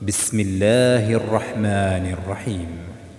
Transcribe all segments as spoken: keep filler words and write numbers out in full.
بسم الله الرحمن الرحيم.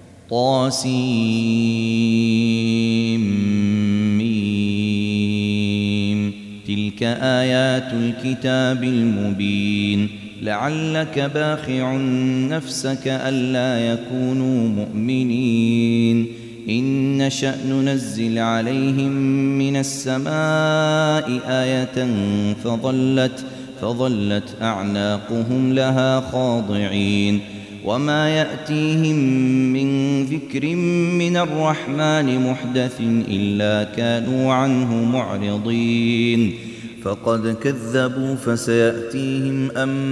طاسيم. تلك آيات الكتاب المبين. لعلك باخع نفسك ألا يكونوا مؤمنين. إن نشأ ننزل عليهم من السماء آية فظلت فظلت أعناقهم لها خاضعين. وما يأتيهم من ذكر من الرحمن محدث إلا كانوا عنه معرضين. فقد كذبوا فسيأتيهم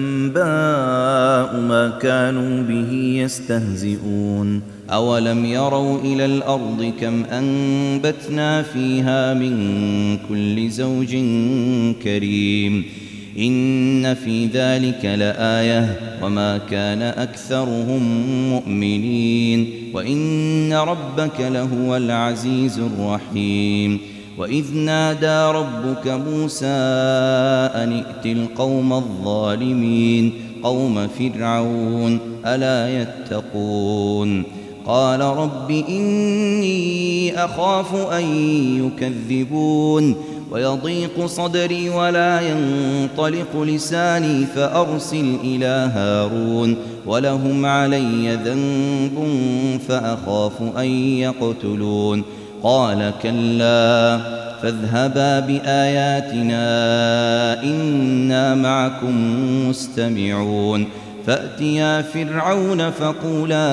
أنباء ما كانوا به يستهزئون. أولم يروا إلى الأرض كم أنبتنا فيها من كل زوج كريم. إن في ذلك لآية وما كان أكثرهم مؤمنين وإن ربك لهو العزيز الرحيم. وإذ نادى ربك موسى أن ائت القوم الظالمين قوم فرعون ألا يتقون. قال رب إني أخاف أن يكذبون ويضيق صدري ولا ينطلق لساني فأرسل إلى هارون ولهم علي ذنب فأخاف أن يقتلون. قال كلا فاذهبا بآياتنا إنا معكم مستمعون. فأتيا فرعون فقولا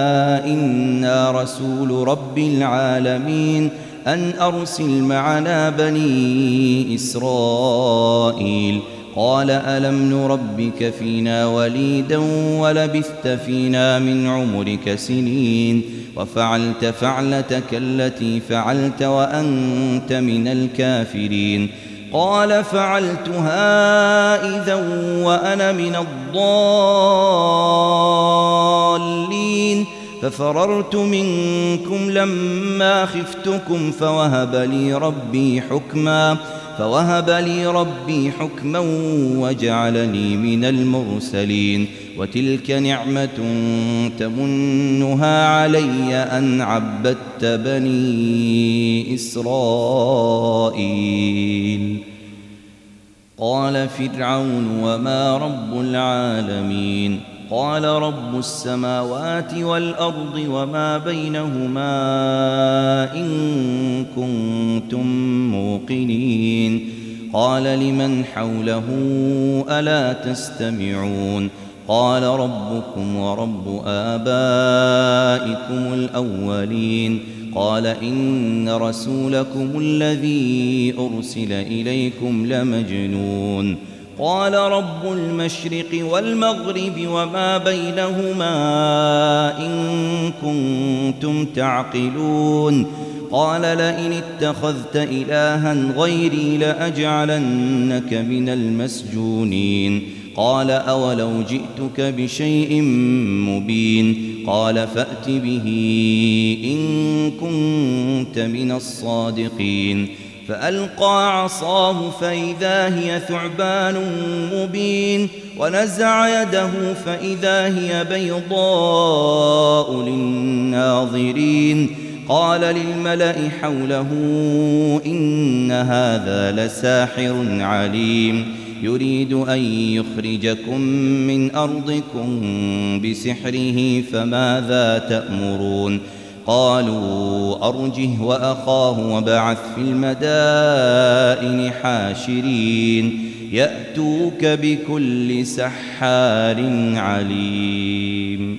إنا رسول رب العالمين أن أرسل معنا بني إسرائيل. قال ألم نربك فينا وليدا ولبثت فينا من عمرك سنين وفعلت فعلتك التي فعلت وأنت من الكافرين. قال فعلتها إذا وأنا من الضالين ففررت منكم لما خفتكم فوهب لي ربي حكما فوهب لي ربي حكما وجعلني من المرسلين. وتلك نعمة تمنها علي أن عبدت بني إسرائيل. قال فرعون وما رب العالمين. قال رب السماوات والأرض وما بينهما إن كنتم موقنين. قال لمن حوله ألا تستمعون. قال ربكم ورب آبائكم الأولين. قال إن رسولكم الذي أرسل إليكم لمجنون. قال رب المشرق والمغرب وما بينهما إن كنتم تعقلون. قال لئن اتخذت إلها غيري لأجعلنك من المسجونين. قال أولو جئتك بشيء مبين. قال فأت به إن كنت من الصادقين. فألقى عصاه فإذا هي ثعبان مبين ونزع يده فإذا هي بيضاء للناظرين. قال للملأ حوله إن هذا لساحر عليم يريد أن يخرجكم من أرضكم بسحره فماذا تأمرون. قالوا أرجه وأخاه وابعث في المدائن حاشرين يأتوك بكل سحار عليم.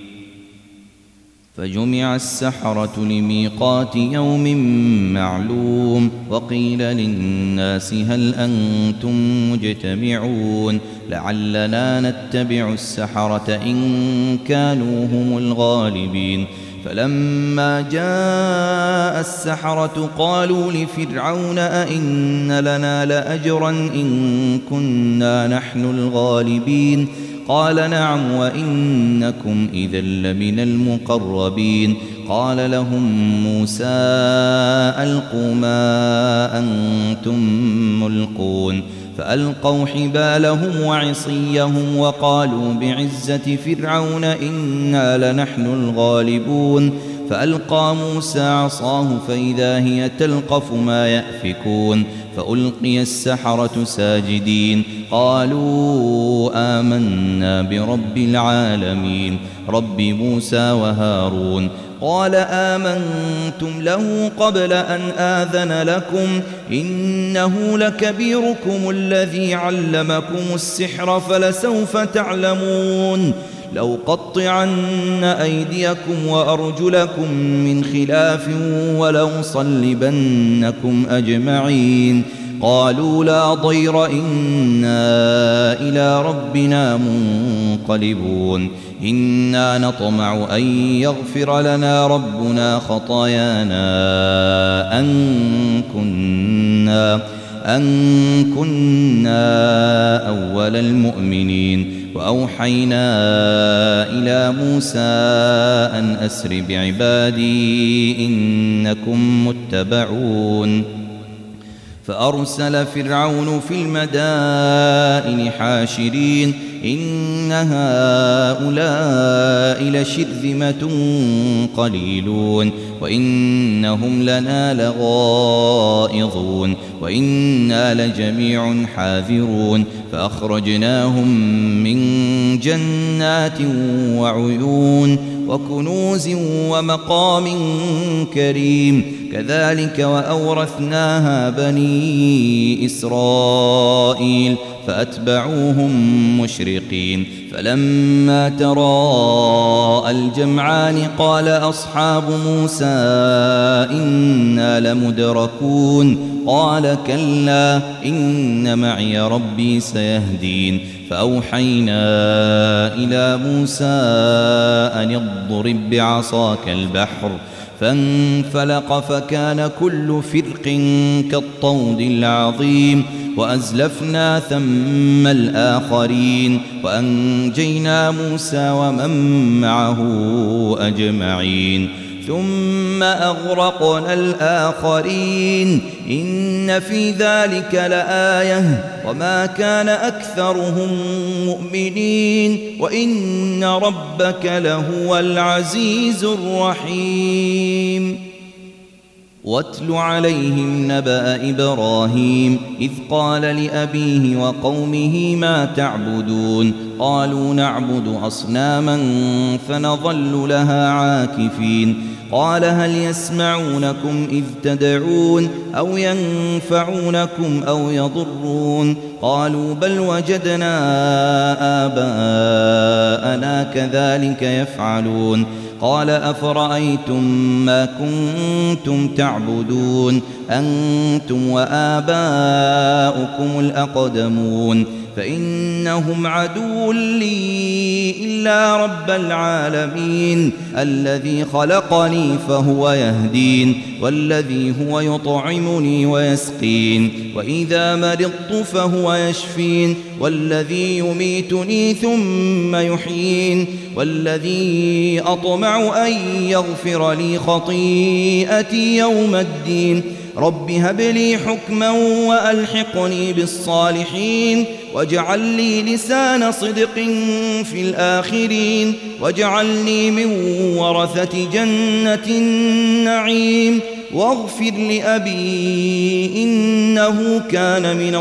فجمع السحرة لميقات يوم معلوم. وقيل للناس هل أنتم مجتمعون لعلنا نتبع السحرة إن كانوا هم الغالبين. فلما جاء السحرة قالوا لفرعون أئن لنا لأجرا إن كنا نحن الغالبين. قال نعم وإنكم إذا لمن المقربين. قال لهم موسى ألقوا ما أنتم ملقون. فألقوا حبالهم وعصيهم وقالوا بعزة فرعون إنا لنحن الغالبون فألقى موسى عصاه فإذا هي تلقف ما يأفكون فألقي السحرة ساجدين قالوا آمنا برب العالمين رب موسى وهارون قال آمنتم له قبل أن آذن لكم إنه لكبيركم الذي علمكم السحر فلسوف تعلمون لو قطعن أيديكم وأرجلكم من خلاف ولو صلبنكم أجمعين قالوا لا ضير إنا إلى ربنا منقلبون إنا نطمع أن يغفر لنا ربنا خطايانا أن كنا أن كنا أول المؤمنين وأوحينا إلى موسى أن أسر بعبادي إنكم متبعون فأرسل فرعون في المدائن حاشرين إن هؤلاء لشرذمة قليلون وإنهم لنا لغائظون وإنا لجميع حاذرون فأخرجناهم من جنات وعيون وكنوز ومقام كريم كذلك وأورثناها بني إسرائيل فأتبعوهم مشرقين فلما تراءى الجمعان قال أصحاب موسى إنا لمدركون قال كلا إن معي ربي سيهدين فأوحينا إلى موسى أن اضرب بعصاك البحر فانفلق فكان كل فرق كالطود العظيم وأزلفنا ثم الآخرين وأنجينا موسى ومن معه أجمعين ثم أغرقنا الآخرين إن في ذلك لآية وما كان أكثرهم مؤمنين وإن ربك لهو العزيز الرحيم واتل عليهم نبأ إبراهيم إذ قال لأبيه وقومه ما تعبدون قالوا نعبد أصناما فنظل لها عاكفين قال هل يسمعونكم إذ تدعون أو ينفعونكم أو يضرون قالوا بل وجدنا آباءنا كذلك يفعلون قال أفرأيتم ما كنتم تعبدون أنتم وآباؤكم الأقدمون فإنهم عدو لي إلا رب العالمين الذي خلقني فهو يهدين والذي هو يطعمني ويسقين وإذا مرضت فهو يشفين والذي يميتني ثم يحيين والذي أطمع أن يغفر لي خطيئتي يوم الدين رب هب لي حكما وألحقني بالصالحين واجعل لي لسان صدق في الآخرين واجعلني من ورثة جنة النعيم واغفر لأبي إنه كان من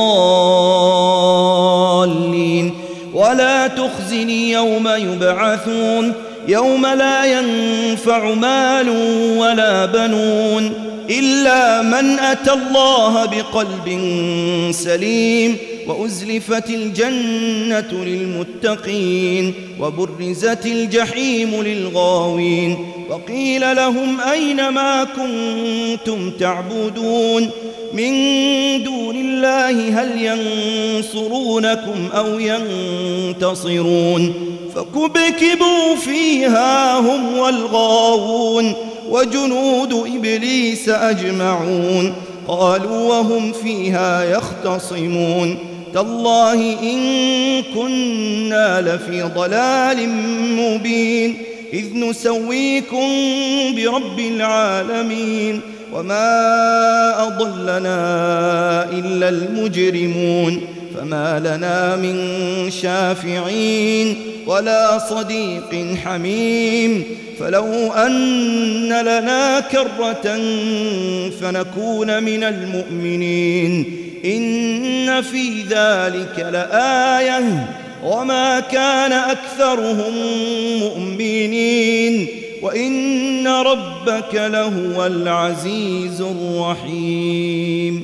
الضالين ولا تخزني يوم يبعثون يوم لا ينفع مال ولا بنون إلا من أتى الله بقلب سليم وأزلفت الجنة للمتقين وبرزت الجحيم للغاوين وقيل لهم أين ما كنتم تعبدون من دون الله هل ينصرونكم أو ينتصرون فكبكبوا فيها هم والغاوون وجنود إبليس أجمعون قالوا وهم فيها يختصمون تالله إن كنا لفي ضلال مبين إذ نسويكم برب العالمين وما أضلنا إلا المجرمون فما لنا من شافعين ولا صديق حميم فلو أن لنا كرة فنكون من المؤمنين إن في ذلك لآية وما كان أكثرهم مؤمنين وإن ربك لهو العزيز الرحيم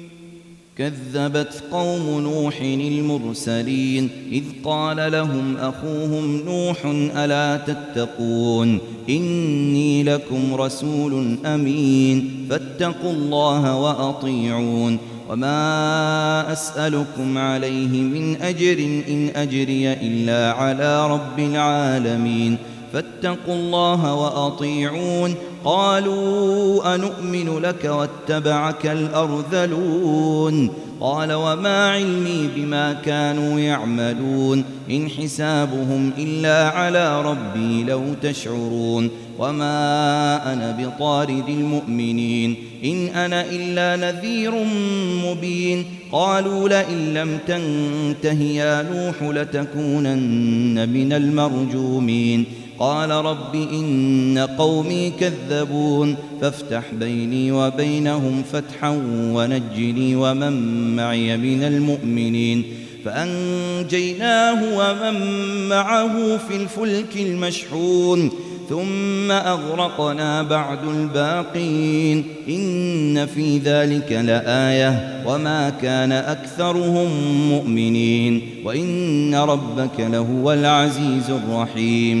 كذبت قوم نوح المرسلين إذ قال لهم أخوهم نوح ألا تتقون إني لكم رسول أمين فاتقوا الله وأطيعون وما أسألكم عليه من أجر إن أجري إلا على رب العالمين فاتقوا الله وأطيعون قالوا أنؤمن لك واتبعك الأرذلون قال وما علمي بما كانوا يعملون إن حسابهم إلا على ربي لو تشعرون وما أنا بطارد المؤمنين إن أنا إلا نذير مبين قالوا لئن لم تنته يا نوح لتكونن من المرجومين قال رب إن قومي كذبون فافتح بيني وبينهم فتحا ونجني ومن معي من المؤمنين فأنجيناه ومن معه في الفلك المشحون ثم أغرقنا بعد الباقين إن في ذلك لآية وما كان أكثرهم مؤمنين وإن ربك لهو العزيز الرحيم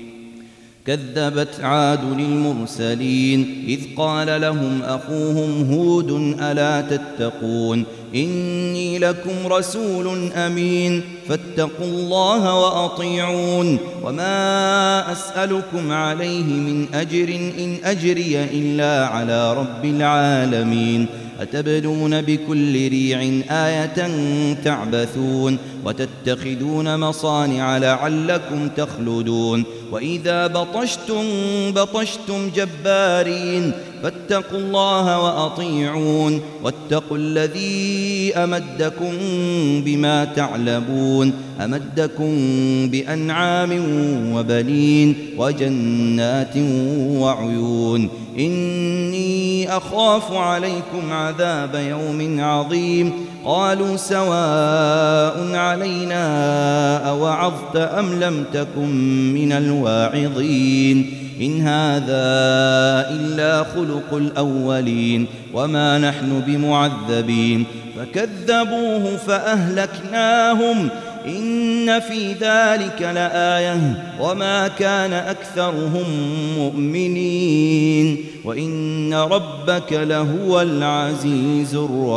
كذبت عاد للمرسلين إذ قال لهم أخوهم هود ألا تتقون إني لكم رسول أمين فاتقوا الله وأطيعون وما أسألكم عليه من أجر إن أجري إلا على رب العالمين أتبنون بكل ريع آية تعبثون وتتخذون مصانع لعلكم تخلدون وإذا بطشتم بطشتم جبارين فاتقوا الله وأطيعون واتقوا الذي أمدكم بما تعلمون أمدكم بأنعام وبنين وجنات وعيون إني أخاف عليكم عذاب يوم عظيم قالوا سواء علينا أوعظت أم لم تكن من الواعظين إن هذا إلا خلق الأولين وما نحن بمعذبين فكذبوه فأهلكناهم إن في ذلك لآية وما كان أكثرهم مؤمنين وإن ربك لهو العزيز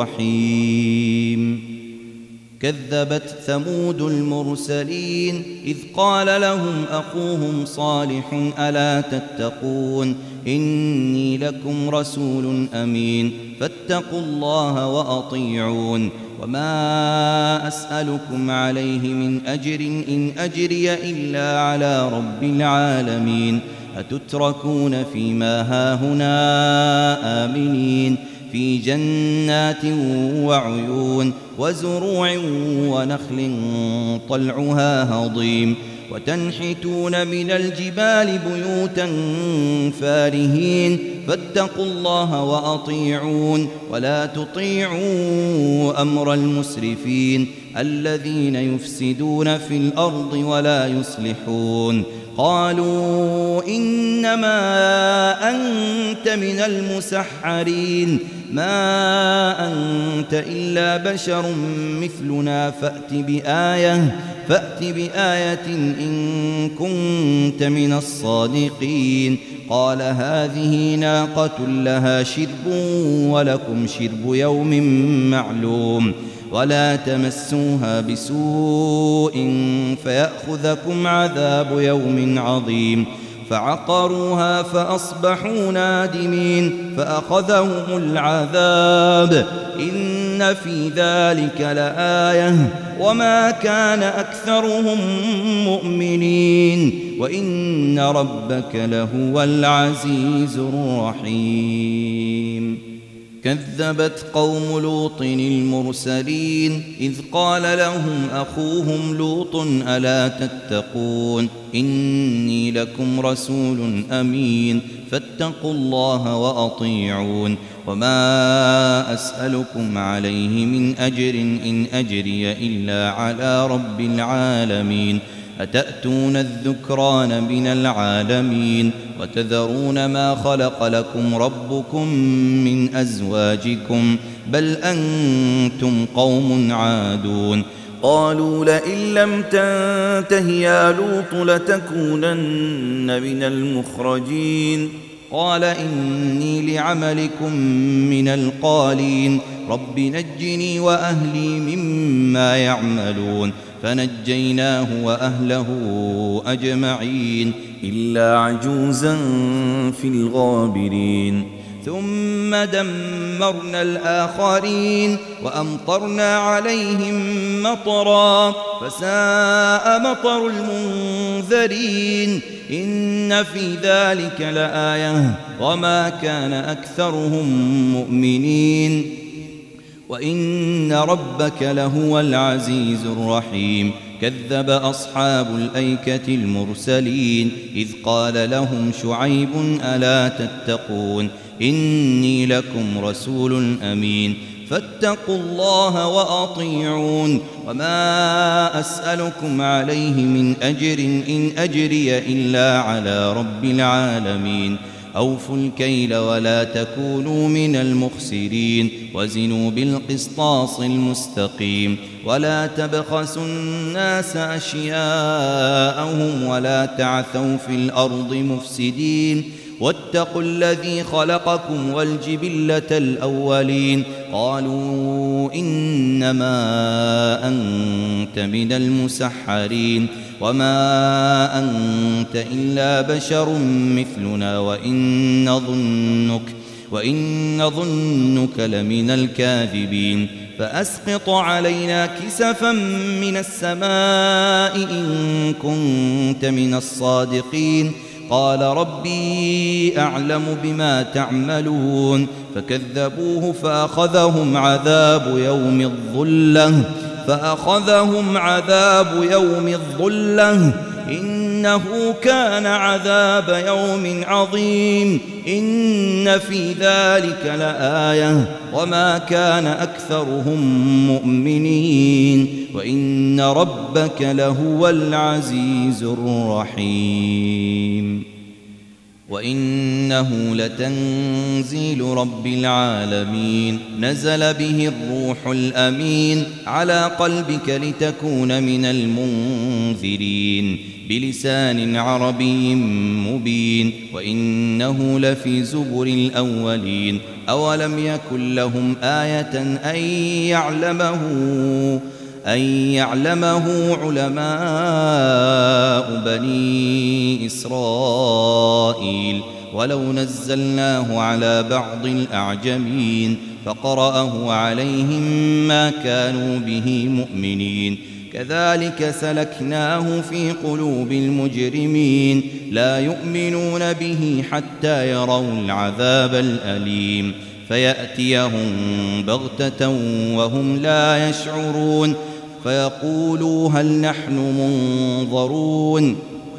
الرحيم كذبت ثمود المرسلين إذ قال لهم أخوهم صالح ألا تتقون إني لكم رسول أمين فاتقوا الله وأطيعون وما أسألكم عليه من أجر إن أجري إلا على رب العالمين أتتركون فيما هاهنا آمنين في جنات وعيون وزروع ونخل طلعها هضيم وتنحتون من الجبال بيوتا فارهين فاتقوا الله وأطيعون ولا تطيعوا أمر المسرفين الذين يفسدون في الأرض ولا يصلحون قالوا إنما أنت من المسحرين ما أنت إلا بشر مثلنا فأت بآية فأت بآية إن كنت من الصادقين قال هذه ناقة لها شرب ولكم شرب يوم معلوم ولا تمسوها بسوء فيأخذكم عذاب يوم عظيم فعقروها فأصبحوا نادمين فأخذهم العذاب إن إن في ذلك لآية وما كان أكثرهم مؤمنين وإن ربك لهو العزيز الرحيم. كذبت قوم لوط المرسلين إذ قال لهم أخوهم لوط ألا تتقون إني لكم رسول أمين فاتقوا الله وأطيعون وما أسألكم عليه من أجر إن أجري إلا على رب العالمين أتأتون الذكران من العالمين وتذرون ما خلق لكم ربكم من أزواجكم بل أنتم قوم عادون. قالوا لئن لم تنته يا لوط لتكونن من المخرجين قال إني لعملكم من القالين رب نجني وأهلي مما يعملون فنجيناه وأهله أجمعين إلا عجوزا في الغابرين ثم دمرنا الآخرين وأمطرنا عليهم مطرا فساء مطر المنذرين إن في ذلك لآية وما كان أكثرهم مؤمنين وإن ربك لهو العزيز الرحيم. كذب أصحاب الأيكة المرسلين إذ قال لهم شعيب ألا تتقون إني لكم رسول أمين فاتقوا الله وأطيعون وما أسألكم عليه من أجر إن أجري إلا على رب العالمين أوفوا الكيل ولا تكونوا من المخسرين وزنوا بالقسطاس المستقيم ولا تبخسوا الناس أشياءهم ولا تعثوا في الأرض مفسدين واتقوا الذي خلقكم والجبلة الأولين قالوا إنما أنت من المسحرين وما أنت إلا بشر مثلنا وإن نظنك وإن نظنك لمن الكاذبين فأسقط علينا كسفا من السماء إن كنت من الصادقين قال ربي أعلم بما تعملون فكذبوه فأخذهم عذاب يوم الظلة فأخذهم عذاب يوم الظلة إنه كان عذاب يوم عظيم إن في ذلك لآية وما كان أكثرهم مؤمنين وإن ربك لهو العزيز الرحيم. وإنه لتنزيل رب العالمين نزل به الروح الأمين على قلبك لتكون من المنذرين بلسان عربي مبين وإنه لفي زبر الأولين أولم يكن لهم آية أن يعلمه أن يعلمه علماء بني إسرائيل ولو نزلناه على بعض الأعجمين فقرأه عليهم ما كانوا به مؤمنين كذلك سلكناه في قلوب المجرمين لا يؤمنون به حتى يروا العذاب الأليم فيأتيهم بغتة وهم لا يشعرون فيقولوا هل نحن منظرون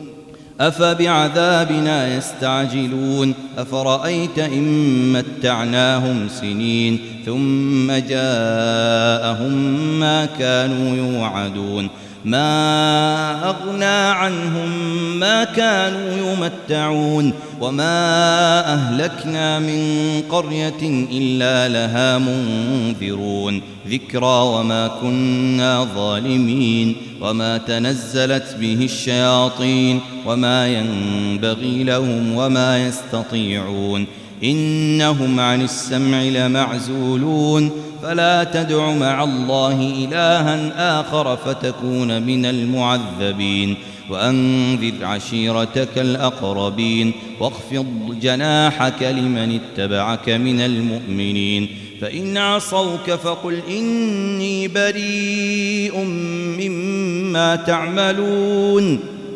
أفبعذابنا يستعجلون أفرأيت إن متعناهم سنين ثم جاءهم ما كانوا يوعدون ما أغنى عنهم ما كانوا يمتعون وما أهلكنا من قرية إلا لها منذرون ذكرى وما كنا ظالمين وما تنزلت به الشياطين وما ينبغي لهم وما يستطيعون إنهم عن السمع لمعزولون فلا تدع مع الله إلها آخر فتكون من المعذبين وأنذر عشيرتك الأقربين واخفض جناحك لمن اتبعك من المؤمنين فإن عصوك فقل إني بريء مما تعملون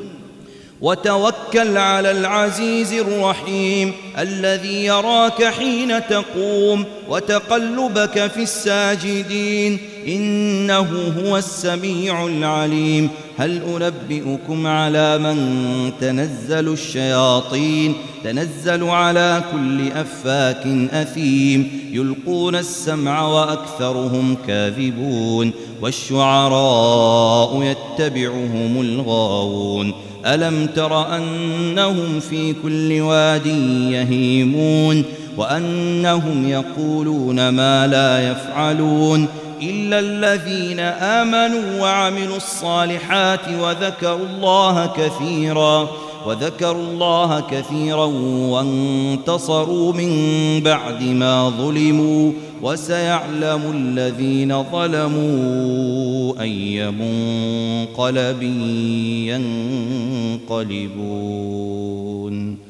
وتوكل على العزيز الرحيم الذي يراك حين تقوم وتقلبك في الساجدين إنه هو السميع العليم. هل أنبئكم على من تنزل الشياطين تنزل على كل أفاك أثيم يلقون السمع وأكثرهم كاذبون والشعراء يتبعهم الغاوون ألم تر أنهم في كل واد يهيمون وأنهم يقولون ما لا يفعلون إلا الذين آمنوا وعملوا الصالحات وذكروا الله كثيرا وذكروا الله كثيرا وانتصروا من بعد ما ظلموا وسيعلم الذين ظلموا أي منقلب ينقلبون.